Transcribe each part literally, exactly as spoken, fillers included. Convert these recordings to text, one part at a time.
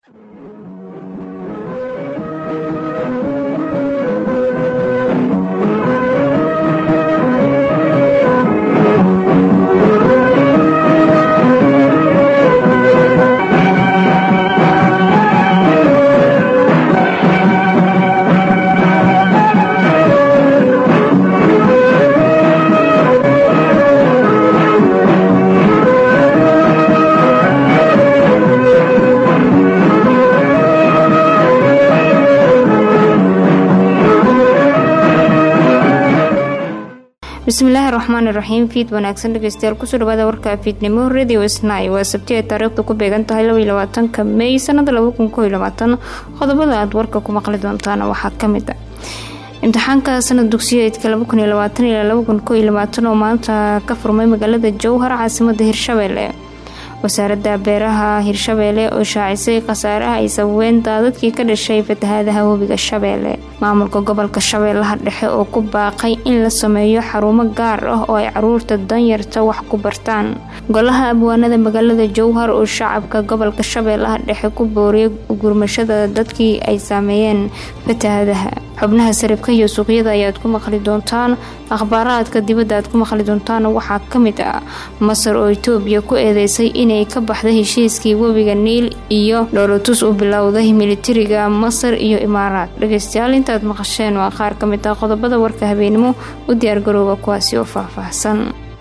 bismillaahi raxmaani raxiim fiid wanaagsan dhageystayaal kusoo dhawaada warka fiidnimo radio isnay waa sabti ay taariikhdu ku beegan tahay laba iyo labaatanka May sanada laba kun iyo labaatan qodobada aad warka ku maqli doontaan waxaa kamid ah imtixaanka sanad dugsiyeedka laba kun iyo labaatan ilaa laba kun iyo labaatan oo maanta ka furmay magaalada Jowhar caasimadda Hirshabelle wasaaradda beeraha Hirshabelle oo shaacisay khasaaraha ay sababeen daadadkii ka dhashay fatahaadaha webiga Shabeelle maamulka gobolka Shabeellaha Dhexe oo ku baaqay in la sameeyo xarumo gaar ah oo ay caruurta danyarta wax ku bartaan golaha abwaanada magaalada Jowhar oo shacabka gobolka Shabeellaha Dhexe ku booriyay gurmashada dadkii ay saameeyeen fatahaadaha xubnaha sarifka iyo suuqyada ayaad ku maqli doontaan akhbaaraadka dibadda aad ku maqli doontaan waxaa kamid ah Masar oo Itoobiya ku eedeysay inay ka baxday heshiiskii webiga Niil iyo dowlatus u bilowday militariga Masar iyo Imaaraat dhageystayaal intaad maqasheen waa qaar kamid ah qodobada warka habeenimo u diyaar garooba kuwaasi oo faahfaahsan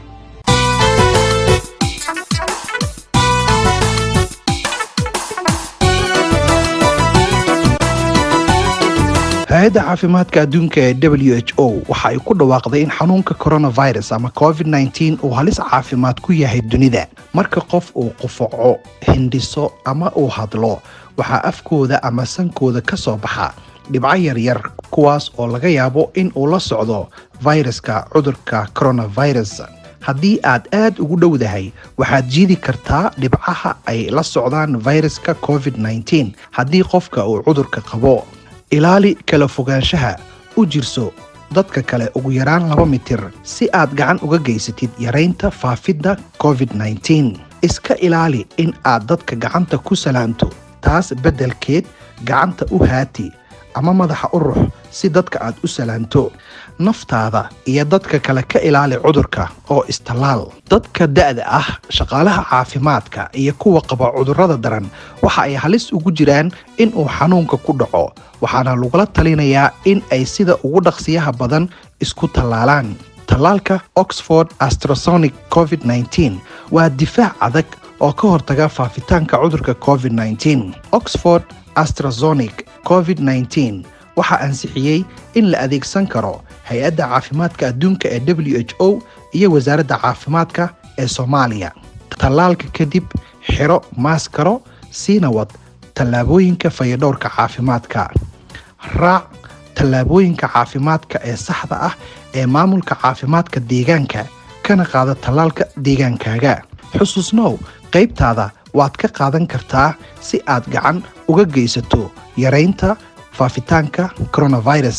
hay'adda caafimaadka adduunka ee W H O waxa ay ku dhawaaqday in xanuunka coronavirus ama covid nineteen uu halis caafimaad ku yahay dunida marka qof uu qufaco hindhiso ama uu hadlo waxa afkooda ama sankooda ka soo baxa dhibco yaryar kuwaas oo laga yaabo in uu la socdo viruska cudurka coronavirus haddii aad aad ugu dhowdahay waxaad jiidi kartaa dhibcaha ay la socdaan viruska covid nineteen haddii qofka uu cudurka qabo ilaali kala fogaanshaha u jirso dadka kale ugu yaraan laba mitir si aad gacan uga geysatid yareynta faafidda covid nineteen iska ilaali in aad dadka gacanta ku salaanto taas beddelkeed gacanta u haati ama madaxa u rux si dadka aad u salaanto naftaada iyo dadka kale ka ilaali cudurka oo istallaal dadka da'da ah shaqaalaha caafimaadka iyo kuwa qaba cudurrada daran waxa ay halis ugu jiraan in uu xanuunka ku dhaco waxaana lagula talinayaa in ay sida ugu dhaqsiyaha badan isku tallaalaan tallaalka Oxford AstraZeneca covid nineteen waa difaac adag oo ka hortaga faafitaanka cudurka covid nineteen Oxford AstraZeneca covid nineteen waxa ansixiyay in la adeegsan karo hay'adda caafimaadka adduunka ee W H O iyo wasaaradda caafimaadka ee Soomaaliya tallaalka kadib xiro maaskaro siina wad tallaabooyinka fayadhowrka caafimaadka raac tallaabooyinka caafimaadka ee saxda ah ee maamulka caafimaadka deegaanka kana qaada tallaalka deegaankaaga xusuusnow qaybtaada waad ka qaadan kartaa si aad gacan uga geysato yareynta faafitaanka coronavirus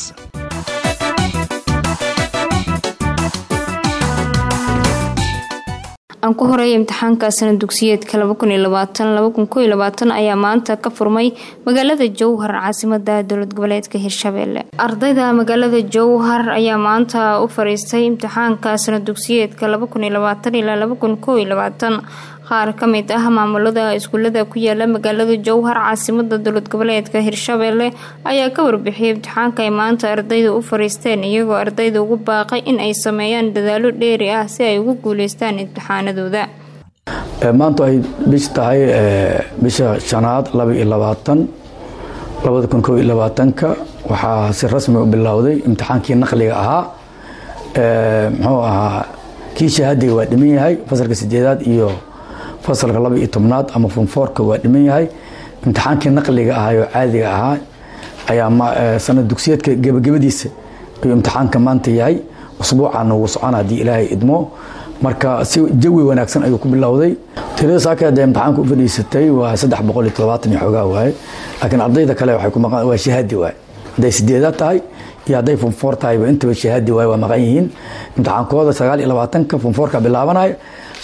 aan ku horeeyay imtixaanka sanad dugsiyeedka laba kun iyo labaatan laba kun iyo labaatan ayaa maanta ka furmay magaalada Jowhar caasimadda dowlad goboleedka Hirshabelle ardayda magaalada Jowhar ayaa maanta u fariistay imtixaanka sanad dugsiyeedka laba kun iyo labaatan ilaa laba kun iyo labaatan qaar kamid ah maamulada iskuulada ku yaala magaalada Jowhar caasimadda dowlad goboleedka Hirshabelle ayaa ka warbixiyay imtixaanka ay maanta ardaydu u fariisteen iyagoo ardaydu ugu baaqay in ay sameeyaan dadaalo dheeri ah si ay ugu guuleystaan imtixaanadooda maanta ay bish tahay bisha shanaad laba iyo labaatan laba kun iyo labaatan ka waxa si rasmi u bilowday imtixaankii naqliga ahaa ee muxuu ahaa kii shahaadiga waa dhiman yahay fasalka sideedaad iyo fasalka laba iyo tobnaad ama form four ka waa dhiman yahay imtixaankii naqliga ahaa oo caadiga ahaa ayaa sanad dugsiyeedka gabagabadiisa iyo imtixaanka maanta yahay usbuucan uu socon hadii Ilaahay idmo marka si jawi wanaagsan ayuu ku bilowday tirada saakada imtixaanka u fadhiisatay waa saddex boqol iyo todobaatan iyo xogaa waay laakiin ardayda kale waxay ku maqan waa shahaadi waay haday sideedaad tahay iyo haday form four tahay inta shahaadi waay waa maqan yihiin imtixaankooda sagaal iyo labaatan ka form four ka bilaabanay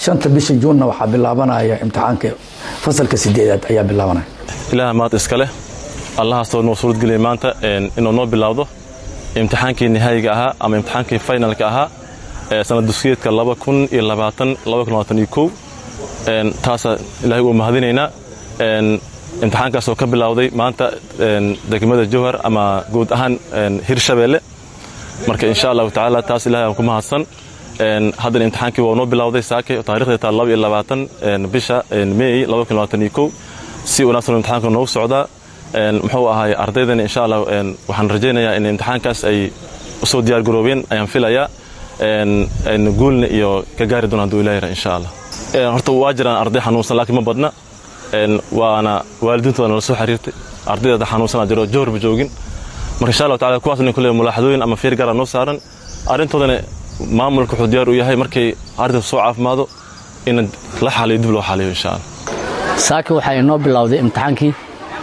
shanta bisha juunna waxaa bilaabanaya imtixaanka fasalka sideedaad ayaa bilaabanaya. ilaaha maad iska leh allahaasoo noo suuradgeliyay maanta inuu noo bilaawdo imtixaankii nihaayiga ahaa ama imtixaankii finalka ahaa ee sanad dugsiyeedka laba kun iyo labaatan laba kun labaatan iyo kow taasa ilaahay uu mahadinaynaa. imtixaankaasoo ka bilowday maanta degmada Jowhar ama guud ahaan Hirshabeelle. marka insha Allah taala taas ilaahay aan ku mahadsan. haddana imtixaankii waa noo bilowday saakay taariikhda laba iyo labaatan bisha May laba kun labaatan iyo kow si wanaagsan imtixaanka noo socdaa. muxuu ahaay ardaydana insha Allah waxaan rajaynayaa in imtixaankaas ay soo diyaar garoobeen ayaan filayaa in guulna iyo ka gaari doonaan duu ilaahay insha Allah. horta waa jiraan arday xanuunsan laakiin ma badna waana waalidiintooda la soo xiriirtay ardayda xanuunsan jiro Jowhar joogin. marka insha Allah taala kuwaasna kullee mulaaxadooyin ama fiir gaar ah noo saaran arintoodana maamulka wuxuu diyaar u yahay markay ardaydu soo caafimaado in la xaliyo dib loo xaliyo insha Allah. saaka waxay inoo bilowday imtixaankii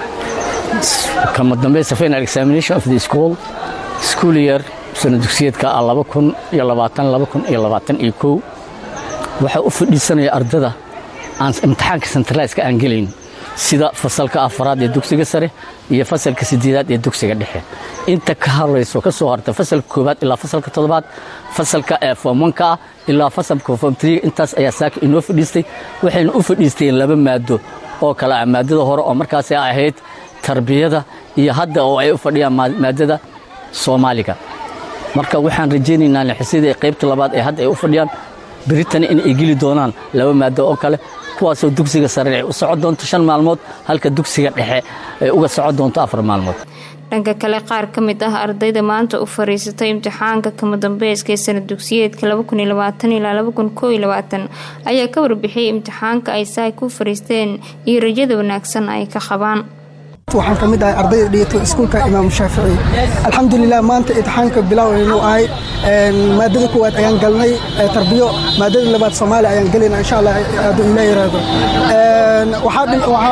kama dambaysa final examination of the school school year sanad dugsiyeedka laba kun iyo labaatan laba kun iyo labaatan iyo kow waxa u fadhiisanaya ardada aan imtixaanka centralized aan galeyn sida fasalka afraad ee dugsiga sare iyo fasalka sideedaad ee dugsiga dhexe. inta ka horeyso ka soo harta fasalka koobaad ilaa fasalka toddobaad fasalka form one ka ilaa fasalka form three intaas ayaa saaka inoo fadhiistay. waxayna u fadhiisteen laba maado oo kala ah maadada hore oo markaas ay ahayd tarbiyada iyo hadda oo ay u fadhiyaan maadada Soomaaliga. marka waxaan rajaynaynaa in xisida qaybta labaad ee hadda ay u fadhiyaan Britain in ay geli doonaan laba maado oo kale kuwaasoo dugsiga sare ay u socon doonto shan maalmood halka dugsiga dhexe ay uga socon doonto afar maalmood. dhanka kale qaar ka mid ah ardayda maanta u fariisatay imtixaanka kama dambayska ee sanad dugsiyeedka laba kun iyo labaatan ilaa laba kun kow iyo labaatan ayaa ka warbixiyay imtixaanka ay saay ku fariisteen iyo rajada wanaagsan ay ka qabaan. waxaan ka mid ahay ardayda dhigato iskuulka Imaam Shaafici. alxamdulillah maanta imtixaanka bilowaynu ahay maadada koowaad ayaan galnay tarbiyo maadada labaad Soomaali ayaan galeynaa insha Allah aad ilaahay raado. waxa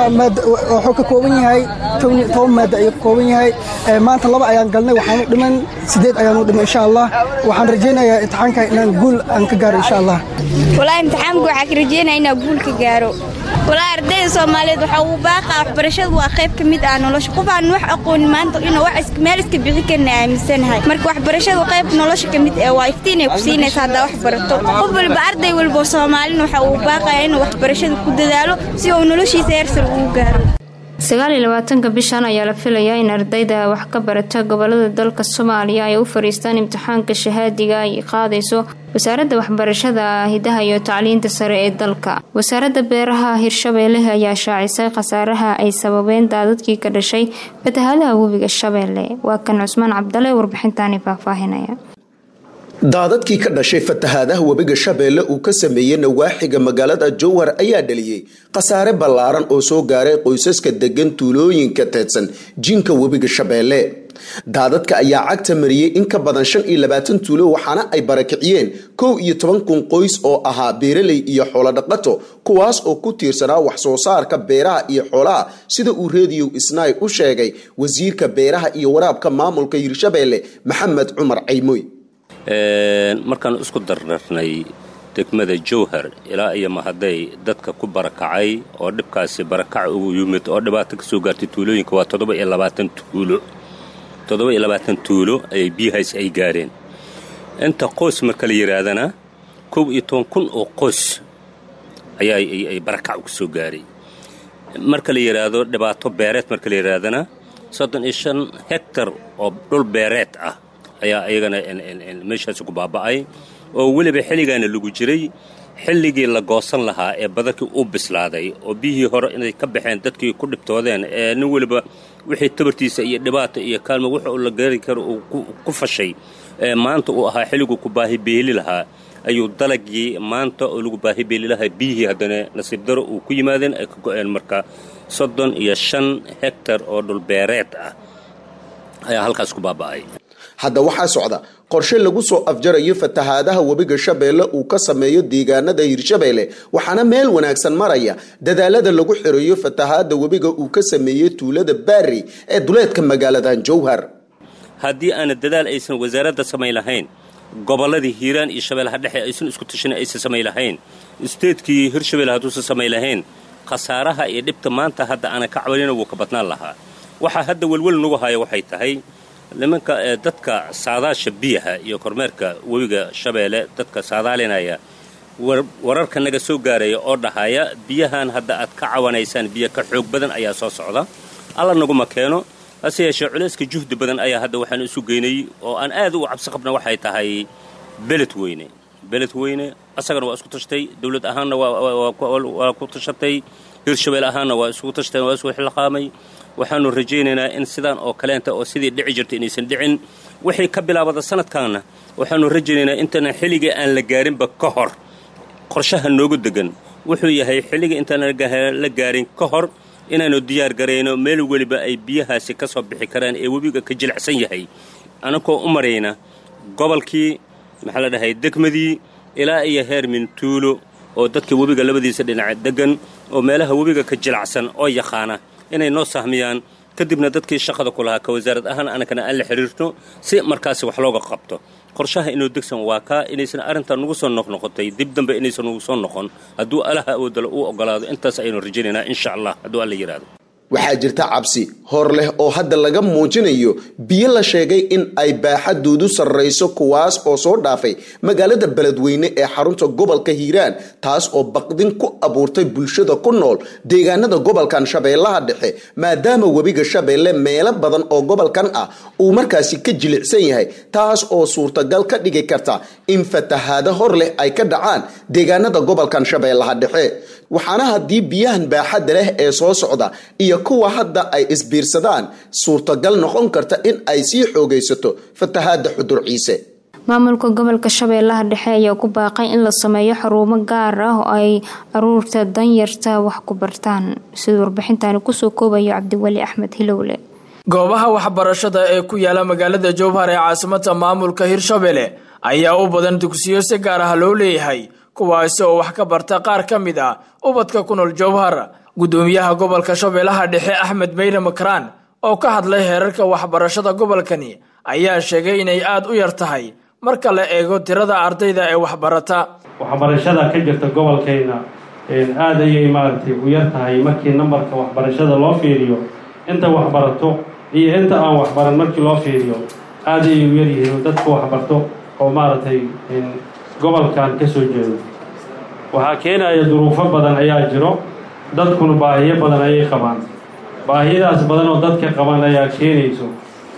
waxa ka kooban yahay toban maada ay kooban yahay maanta laba ayaan galnay waxaan dhiman sideed ayaan u dhimay insha Allah. waxaan rajaynayaa imtixaanka inaan guul aan ka gaaro insha Allah. walaal imtixaanku waxa ka rajaynayaa inaan guul ka gaaro. walaal ardayda Soomaaliyeed waxa uu baaqa waxbarashadu waa qayb ka mid ah nolosha qofaan wax aqoon maanta inuu wax iska meel iska bixi karna aaminsanahay. marka waxbarashadu qayb nolosha ka mid ah waa iftiin ay ku siinaysaa hada wax barato. qof walba arday walba Soomaaliyeed waxa uu baaqayaa inuu waxbarashada ku dadaalo si uu noloshiisa heer sare u gaaro. sagaal iyo labaatanka bishan ayaa la filayaa in ardayda wax ka barata gobolada dalka Soomaaliya ay u fariistaan imtixaanka shahaadiga ay qaadayso wasaaradda waxbarashada hidaha iyo tacliinta sare ee dalka. wasaaradda beeraha Hirshabeelle ayaa shaacisay khasaaraha ay sababeen daadadkii ka dhashay fatahaadaha webiga Shabeelle. waa kan Cusmaan Cabdale warbixintaani faahfaahinaya. daadadkii ka dhashay fatahaadaha webiga Shabeelle uu ka sameeyay nawaaxiga magaalada Jowhar ayaa dhaliyay khasaare ballaaran oo soo gaaray qoysaska degan tuulooyinka teedsan jinka webiga Shabeelle. daadadka ayaa cagta mariyay in ka badan shan iyo labaatan tuulo waxaana ay barakiciyeen kow iyo toban kun qoys oo ahaa beeraley iyo xoolo dhaqato kuwaas oo ku tiirsanaa wax soo saarka beeraha iyo xoolaha sida uu Radio Isnaay u sheegay wasiirka beeraha iyo waraabka maamulka Hirshabeelle Maxamed Cumar Caymoy. markaan isku dardarnay degmada Jowhar ilaa iyo mahaday dadka ku barakacay oo dhibkaasi barakac ugu yimid oo dhibaato ka soo gaartay tuulooyinka waa toddoba iyo labaatan tuulo toddoba iyo labaatan tuulo ay biyahaas ay gaareen. inta qoys marka la yiraahdana kow iyo toban kun oo qoys ayaa ay barakac ku soo gaaray. marka la yiraahdo dhibaato beereed marka la yiraahdana soddon iyo shan hektar oo dhul beereed ah ayaa ayagana meeshaas ku baaba'ay oo waliba xilligaana lagu jiray xilligii la goosan lahaa ee badalkii u bislaaday oo biyihii hore inay ka baxeen dadkii ku dhibtoodeen ee nin waliba wixii tabartiisa iyo dhibaato iyo kaalmo wuxuu la gaari karo uu ku fashay ee maanta uu ahaa xilligu ku baahi beeli lahaa ayuu dalagii maanta oo lagu baahi beeli lahaa biyihii haddana nasiib daro uu ku yimaadeen ay ka go'een. marka soddon iyo shan hektar oo dhul beereed ah ayaa halkaas ku baaba'ay. hadda waxaa socda qorshe lagu soo afjarayo fatahaadaha webiga Shabeelle uu ka sameeyo deegaanada Hirshabeelle waxaana meel wanaagsan maraya dadaalada lagu xirayo fatahaada webiga uu ka sameeyay tuulada Baari ee duleedka magaalada Jowhar. haddii aan dadaal aysan wasaaradda sameyn lahayn gobolladii hiiraan iyo shabeellaha dhexe aysan isku tashan aysan samay lahayn isteedkii hirshabeelle hadduusan samay lahayn khasaaraha iyo dhibta maanta hadda aana ka cabanina wuu ka badnaan lahaa waxaa hadda welwel nagu haya waxay tahay nimanka dadka saadaasha biyaha iyo kormeerka webiga shabeelle dadka saadaalinaya wararka naga soo gaaraya oo dhahaya biyahan hadda aad ka cawanaysaan biyo ka xoog badan ayaa soo socda alla naguma keeno hase yeeshee culayska juhdi badan ayaa hadda waxaan isu geynay oo aan aad u cabsi qabna waxay tahay beled weyne beled weyne asagana waa isku tashtay dawlad ahaanna waa ku tashatay hirshabeelle ahaanna waa isku tashteen waa isku xilqaamay waxaanu rajaynaynaa in sidaan oo kaleenta oo sidii dhici jirtay inaysan dhicin wixii ka bilaabada sanadkaana waxaanu rajaynaynaa intaan xilliga aan la gaarinba ka hor qorshaha noogu degan wuxuu yahay xilliga intaan la gaarin ka hor inaanu diyaar garayno meel weliba ay biyahaasi ka soo bixi karaan ee webiga ka jilicsan yahay anakoo u marayna gobolkii maxaa la dhahay degmadii ilaa iyo heer mintuulo oo dadka webiga labadiisa dhinac degan oo meelaha webiga ka jilacsan oo yaqaana inay noo sahmiyaan kadibna dadkii shaqada ku lahaa ka wasaarad ahaan anakana aan la xiriirno si markaasi wax looga qabto qorshaha inuu degsan waa kaa inaysan arrintan nagu soo noqnoqotay dib dambe inaysan nagu soo noqon hadduu alaha awoodalo uu ogolaado intaas ayaynu rajaynaynaa insha allah hadduu alla yidhaahdo waxaa jirta cabsi hor leh oo hadda laga muujinayo biyo la sheegay in ay baaxadoodu sarrayso kuwaas oo soo dhaafay magaalada beledweyne ee xarunta gobolka hiiraan taas oo baqdin ku abuurtay bulshada ku nool deegaanada gobolkan shabeellaha dhexe maadaama webiga shabeelle meelo badan oo gobolkan ah uu markaasi ka jilicsan yahay taas oo suurtagal ka dhigi karta in fatahaado hor leh ay ka dhacaan deegaanada gobolkan shabeellaha dhexe waxaana haddii biyahan baaxadda leh ee soo socda iyo kuwa hadda ay isbiirsadaan suurtagal noqon karta in ay sii xoogaysato fatahaada xudur ciise maamulka gobolka shabeellaha dhexe ayaa ku baaqay in la sameeyo xarumo gaar ah oo ay caruurta danyarta wax ku bartaan sida warbixintaani kusoo koobayo cabdiweli axmed hilowle goobaha waxbarashada ee ku yaala magaalada jowhar ee caasimada maamulka hirshabeelle ayaa u badan dugsiyo si gaar ah loo leeyahay kuwaasi oo wax ka barta qaar ka mid ah ubadka ku nool jowhar gudoomiyaha gobolka shabeellaha dhexe axmed meyre makraan oo ka hadlay heerarka waxbarashada gobolkani ayaa sheegay inay aad u yar tahay marka la eego tirada ardayda ee waxbarata waxbarashada ka jirta gobolkayna aad ayay maaragtay u yar tahay markii nambarka waxbarashada loo fiiriyo inta waxbarato iyo inta aan waxbaran markii loo fiiriyo aad ayay u yar yihiin dadka waxbarto oo maaragtay gobolkan ka soo jeedo waxaa keenaya duruufo badan ayaa jiro dadkuna baahiyo badan ayay qabaan baahiyadaas badan oo dadka qaban ayaa keenayso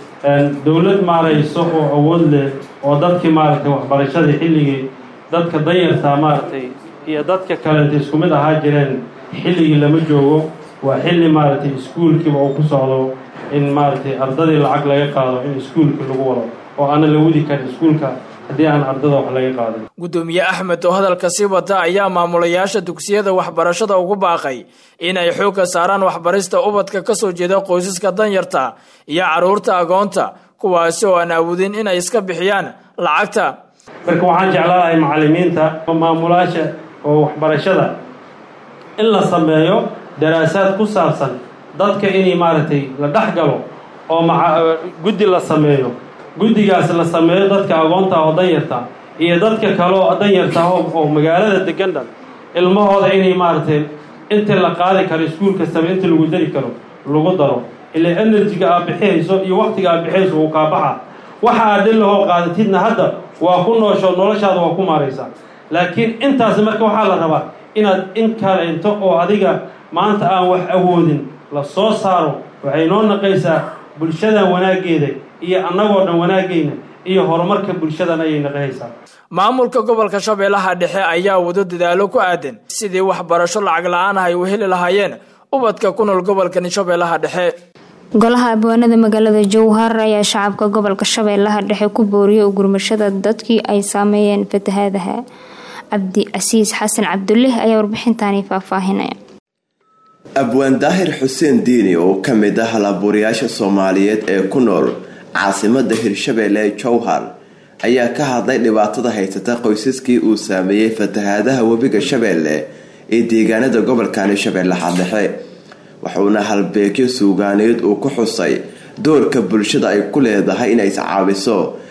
dawlad maarayso oo awood leh oo dadkii maaragtay waxbarashadii xilligii dadka danyartaa maaragtay iyo dadka kalenta isku mid ahaa jireen xilligii lama joogo waa xilli maaragtay iskuulkiiba uu ku socdo in maaragtay ardadii lacag laga qaado in iskuulkii lagu wado oo aana la wadi karin iskuulka haddii aan ardada wax laga qaadin gudoomiye axmed oo hadalka sii wata ayaa maamulayaasha dugsiyada waxbarashada ugu baaqay inay xoogga saaraan waxbarista ubadka ka soo jeeda qoysaska danyarta iyo caruurta agoonta kuwaasi oo aan awoodin inay iska bixiyaan lacagta marka waxaan jeclaanahay macallimiinta maamulayaasha oo waxbarashada in la sameeyo daraasaad ku saabsan dadka inay maaragtay la dhex galo oo guddi la sameeyo guddigaas la sameeyo dadka agoonta oo danyarta iyo dadka kale oo danyarta oo magaalada degan dhan ilmahooda inay maaragtay inta la qaadi karo iskuul kastaba inta lagu dari karo lagu daro ilaa enerjiga aad bixinayso iyo waqtiga aad bixinayso wuu kaa baxa waxa aad dhillahoo qaadatidna hadda waa ku noosho noloshaada waa ku maaraysaa laakiin intaas marka waxaa la rabaa inaad in kaleento oo adiga maanta aan wax awoodin la soo saaro waxay noo naqaysaa bulshada wanaaggeeda iyo annagoo dhan wanaagayna iyo horumarka bulshadan ayay naqaysaa maamulka gobolka shabeellaha dhexe ayaa wado dadaalo ku aadan sidii waxbarasho lacag la-aan ah ay u heli lahaayeen ubadka ku nool gobolkan shabeellaha dhexe golaha abwaanada magaalada jowhar ayaa shacabka gobolka shabeellaha dhexe ku booriyay u gurmashada dadkii ay saameeyeen fatahaadaha cabdi casiis xasan cabdulle ayaa warbixintaani faahfaahinaya abwaan daahir xuseen diini oo ka mid ah halabuurayaasha soomaaliyeed ee ku nool caasimada hirshabeelle ee jowhar ayaa ka hadlay dhibaatada haysata qoysaskii uu saameeyey fatahaadaha webiga shabeelle ee deegaanada gobolkani shabeellaha dhexe wuxuuna halbeegyo suugaaneed uu ku xusay doorka bulshada ay ku leedahay inay iscaawiso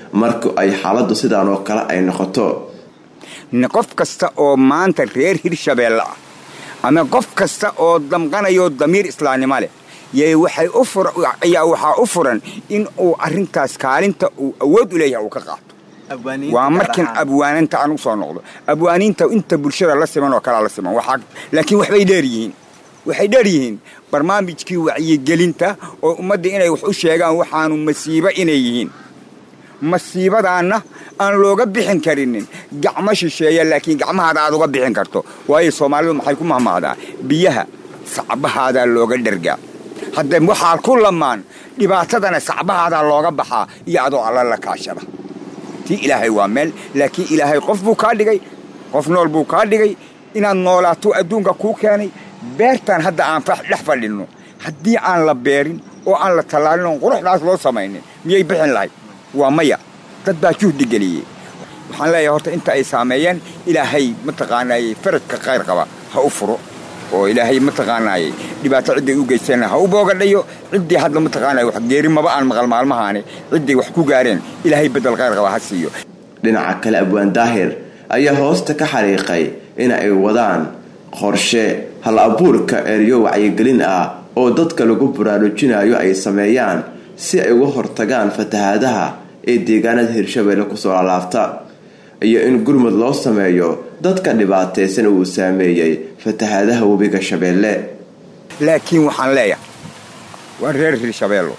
marka ay xaaladdu sidaan oo kale ay noqoto. qof kasta oo maanta reer Hirshabeelle ah ama qof kasta oo damqanayo damiir islaamnimo leh yey waxay u furan ayaa waxa u furan in uu arintaas kaalinta uu awood u leeyahay uu ka qaato. waa markan abwaananta aan u soo noqdo abwaaninta inta bulshada la siman oo kala la siman waxa laakiin waxbay dheer yihiin waxay dheer yihiin barnaamijkii wacyigelinta oo ummadda inay wax u sheegaan waxaanu masiibo inay yihiin masiibadaana aan looga bixin karinin gacmo shisheeya laakiin gacmahaada aad uga bixin karto waayo Soomaalidu maxay ku mahmaadaa biyaha sacbahaada looga dhargaa hadda waxa ku lamaan dhibaatadana sacbahaada looga baxaa iyo adoo alla la kaashada ti ilaahay waa meel laakiin ilaahay qof buu ka dhigay qof nool buu ka dhigay inaad noolaato adduunka ku keenay beertan hadda aan fax dhex fadhino haddii aan la beerin oo aan la talaalin quruxdaas loo sameeynin miyay bixin lahayd waa maya dad baa juhdi geliyay waxaan leeyahay horta inta ay saameeyeen ilaahay mataqaanay faradka khayr qaba ha u furo oo ilaahay mataqaanay dhibaato cid u geysana ha u boogadhayo cid hadda mataqaanay wax geeri maba aan maqal maalmahaani cid wax ku gaareen ilaahay bedel khayr qaba ha siiyo. dhinaca kale Abwaan Daahir ayaa hoosta ka xariiqay in ay wadaan qorshe hal abuurka eriyo wacyigelin ah oo dadka lagu baraarujinayo ay sameeyaan si ay uga hortagaan fatahaadaha ee deegaanada Hirshabeelle ku soo laabta iyo in gurmad loo sameeyo dadka dhibaataysan uu saameeyay fatahaadaha webiga Shabeelle. laakiin waxaan leeyahay waa reer Hirshabeelle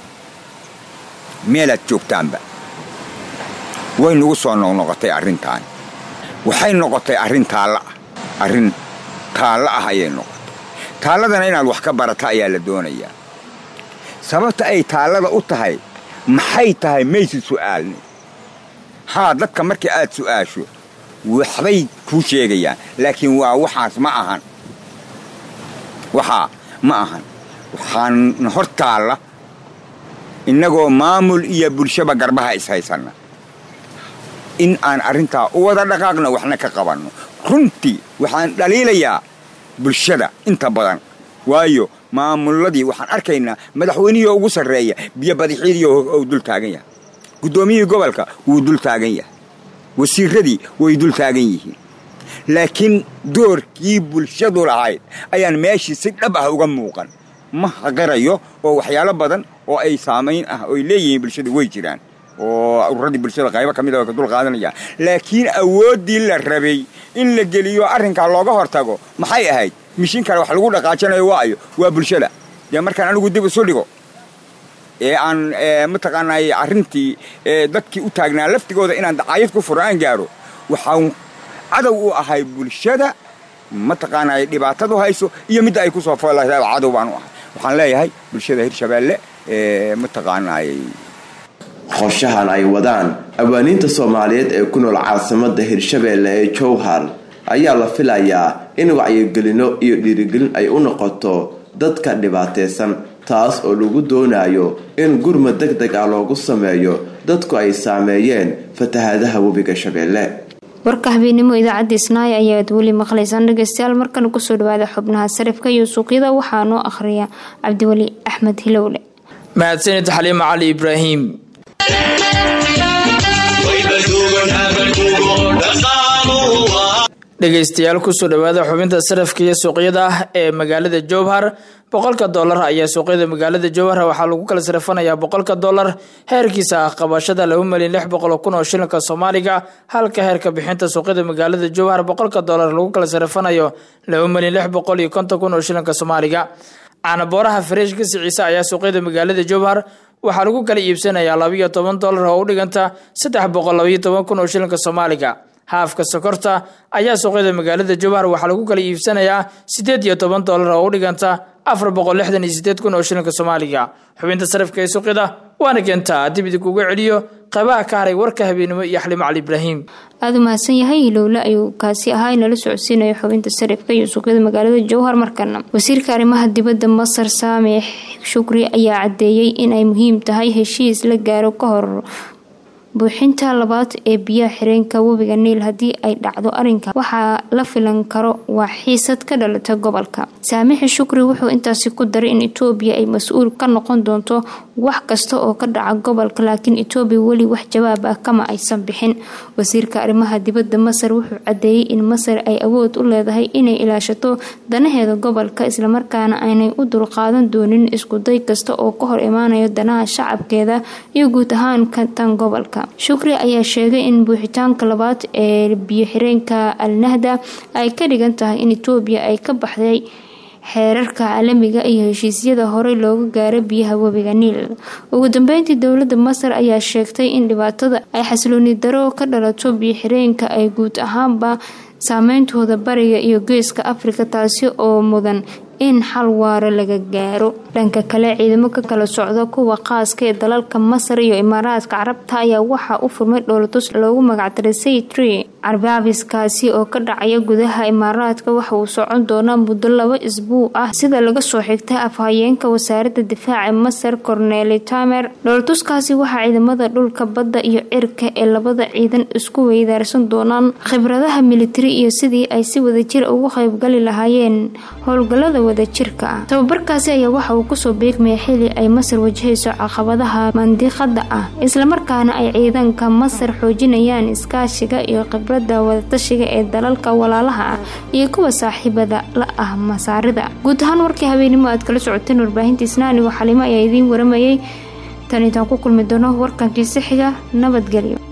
meelaad joogtaanba way nagu soo noqnoqotay arrintan waxay noqotay arrin taala arrin taala ah ayay noqotay taaladana inaad wax ka barata ayaa la doonayaa sababta ay taalada u tahay maxay tahay maysi su'aalni haa dadka markii aad su'aasho waxbay ku sheegayaan laakiin waa waxaas ma ahan waxa ma ahan waxaan hortaala inagoo maamul iyo bulshaba garbaha is haysana in aan arinta u wada dhaqaaqno waxna ka qabanno runtii waxaan dhaliilayaa bulshada inta badan waayo maamuladii waxaan arkaynaa madaxweynihii ugu sareeya biyo badixiidii oo dul taagan yahay gudoomiyihii gobolka wuu dul taagan yahay wasiiradii way dul taagan yihiin laakiin doorkii bulshadu lahayd ayaan meeshii si dhab ah uga muuqan ma haqarayo oo waxyaalo badan oo ay saameyn ah oo leeyihiin bulshadu way jiraan oo ururada bulshada qaybo kamid ah oo ka dul qaadanaya laakiin awoodii la rabay in la geliyo arrinka looga hortago maxay ahayd mishin kale wax lagu dhaqaajinayo waayo waa bulshada yaa markaan anigu dib u soo dhigo ee aan mataqaanay arrintii dadkii u taagnaa laftigooda inaan dacaayad ku furaan gaaro waxaan cadow u ahay bulshada mataqaanay dhibaatadu hayso iyo mid ay ku soo foolahay cadow baan u ahay waxaan leeyahay bulshada Hirshabeelle ee mataqaanay qorshahan ay wadaan abwaaniinta Soomaaliyeed ee ku nool caasimadda Hirshabeelle ee Jowhar ayaa la filayaa in wacyigelino iyo dhiirigelin ay u noqoto dadka dhibaataysan taas oo lagu doonayo in gurmad degdeg ah loogu sameeyo dadku ay saameeyeen fatahaadaha webiga Shabeelle. warka habeenimo idaacadda Isnaay ayaa weli maqlaysaan dhageystayaal markan ku soo dhawaada xubnaha sarifka iyo suuqyada waxaa noo akhriya Cabdiwali Axmed Hilowle. mahadsanid Xaliima Cali Ibraahim. dhegeystayaal ku soo dhawaada xubinta sarifka iyo suuqyada ee magaalada Jowhar boqolka dollar ayaa suuqyada magaalada Jowhar waxaa lagu kala sarifanayaa boqolka dollar heerkiisa qabashada laba milyan lix boqol kun oo shilinka Soomaaliga halka heerka bixinta suuqyada magaalada Jowhar boqolka dollar lagu kala sarifanayo laba milyan lix boqol iyo konton kun oo shilinka Soomaaliga. ana booraha freeshka siciisa ayaa suuqyada magaalada Jowhar waxaa lagu kala iibsanayaa laba iyo toban dollar oo u dhiganta saddex boqol laba iyo toban kun oo shilinka Soomaaliga. haafka sokorta ayaa suuqyada magaalada Jowhar waxaa lagu kala iibsanayaa siddeed iyo toban dollar oo u dhiganta afar boqol lixdan iyo siddeed kun oo shilinka Soomaaliga. xubinta sarifka ee suuqyada waana keenta dib idin kugu celiyo qabaha ka haray warka habeenimo iyo Xaliima Cali Ibraahim. aad u mahadsan yahay Hilowle ayuu kaasi ahaa inala socodsiinayo xubinta sarifka iyo suuqyada magaalada Jowhar markana. wasiirka arrimaha dibadda Masar Saamix Shukri ayaa cadeeyay in ay muhiim tahay heshiis la gaaro ka hor buuxinta labaad ee biyaha xireenka webiga Niil hadii ay dhacdo arinka waxa la filan karo waa xiisad ka dhalata gobolka. Saamix Shukri wuxuu intaasi ku daray in Itoobiya ay mas'uul ka noqon doonto wax kasta oo ka dhaca gobolka laakiin Itoobiya wali wax jawaab ah kama aysan bixin. Wasiirka arrimaha dibadda Masar wuxuu cadeeyay in Masar ay awood u leedahay inay ilaashato danaheeda gobolka isla markaana aanay u dulqaadan doonin isku day kasta oo ka hor imaanayo danaha shacabkeeda iyo guud ahaan kan gobolka. Shukri ayaa sheegay in buuxitaanka labaad ee biyo xireenka Al Nahda ay ka dhigan tahay in Itoobiya ay ka baxday xeerarka caalamiga iyo heshiisyada hore looga gaaray biyaha webiga Niil. Ugu dambeyntii dowladda Masar ayaa sheegtay in dhibaatada ay xasilooni daro ka dhalato biyo xireenka ay guud ahaanba saameyntooda bariga iyo geeska Afrika taasi oo mudan in xal waara laga gaaro. Dhanka kale ciidamo ka kala socda kuwa qaaska ee dalalka Masar iyo Imaaraadka Carabta ayaa waxa u furmay dowlatus loogu magac daray Saytri Arbaabiskaasi oo ka dhacaya gudaha Imaaraadka waxa uu socon doonaa muddo laba isbuuc ah sida laga soo xigtay afhayeenka wasaaradda difaaca Masar Corneli Tamer. Dowlatuskaasi waxa ciidamada dhulka badda iyo cirka ee labada ciidan isku weydaarsan doonaan khibradaha military iyo sidii ay si wadajir ugu qayb gali lahaayeen howlgallada wadajirka ah. Tababarkaasi ayaa waxa uu kusoo beegmay xilli ay Masar wajahayso caqabadaha mandiqada ah isla markaana ay ciidanka Masar xoojinayaan iskaashiga iyo khibrada wadatashiga ee dalalka walaalaha ah iyo kuwa saaxiibada la ah Masaarida. Guud ahaan warkii habeenimo aad kala socoteen warbaahinta Isnaani waxa Xalimo ayaa idin waramayay tan intaan ku kulmi doono warkankii saxiga nabadgelyo.